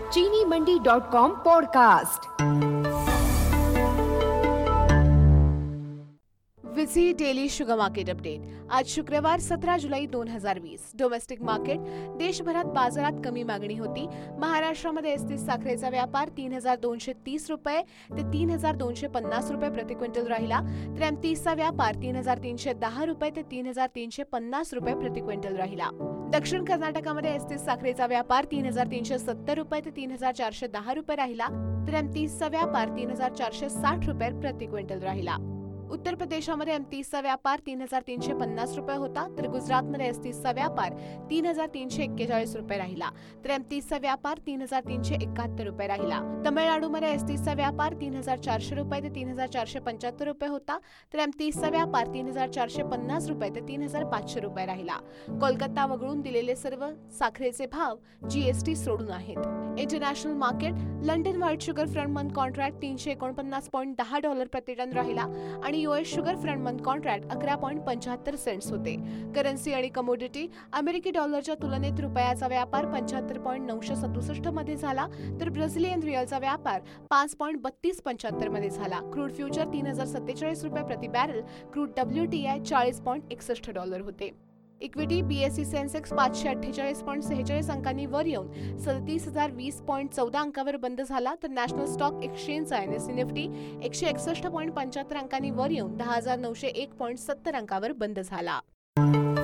चीनीमंडी.com podcast. विझी daily sugar market update. आज शुक्रवार 17 जुलै 2020। Domestic market. देशभरात बाजारात कमी मागणी होती। महाराष्ट्रामध्ये एसटीस साखरेचा व्यापार 3,230 रुपये ते 3,250 रुपये प्रति क्विंटल राहिला, तर एमतीसचा व्यापार 3,310 रुपये ते 3,350 रुपये प्रति क्विंटल राहिला। दक्षिण कर्नाटकामध्ये एसटीस साखरेचा व्यापार 3,370 रुपये ते 3,410 रुपये राहिला, तर एमतीसचा व्यापार 3,460 रुपये प्रति क्विंटल राहिला। उत्तर प्रदेशामध्ये एमतीसचा व्यापार 3,350 रुपये होता, तर गुजरातमध्ये एसटीसचा व्यापार 3,341 रुपये राहिला, तर एमतीसचा व्यापार 3,371 रुपये राहिला। तमिळनाडूमध्ये एसटीसचा व्यापार 3,400 रुपये ते 3,475 रुपये होता, तर एमतीसचा व्यापार 3,450 रुपये ते 3,500 रुपये राहिला। कोलकाता वगळून दिलेले सर्व साखरेचे भाव जीएसटी सोडून आहेत। International market. London white sugar front month contract $349.10 प्रति टन राहिला आणि US sugar front month contract 11.75 cents होते। करन्सी आणि कमोडिटी। अमेरिकी डॉलरच्या तुलनेत रुपयाचा व्यापार 75.967 मध्ये झाला, तर ब्राझिलियन रिअलचा व्यापार 5.3275 मध्ये झाला। क्रूड फ्युचर 3,047 रुपये प्रति बॅरल। क्रूड WTI $40.61 होते। इक्विटी। बीएसई सेन्सेक्स 548.46 अंकांनी वर येऊन 37,020.14 अंकावर बंद झाला, तर नॅशनल स्टॉक एक्सचेंजचा NSE निफ्टी 161.75 अंकांनी वर येऊन 10,901.70 अंकावर बंद झाला।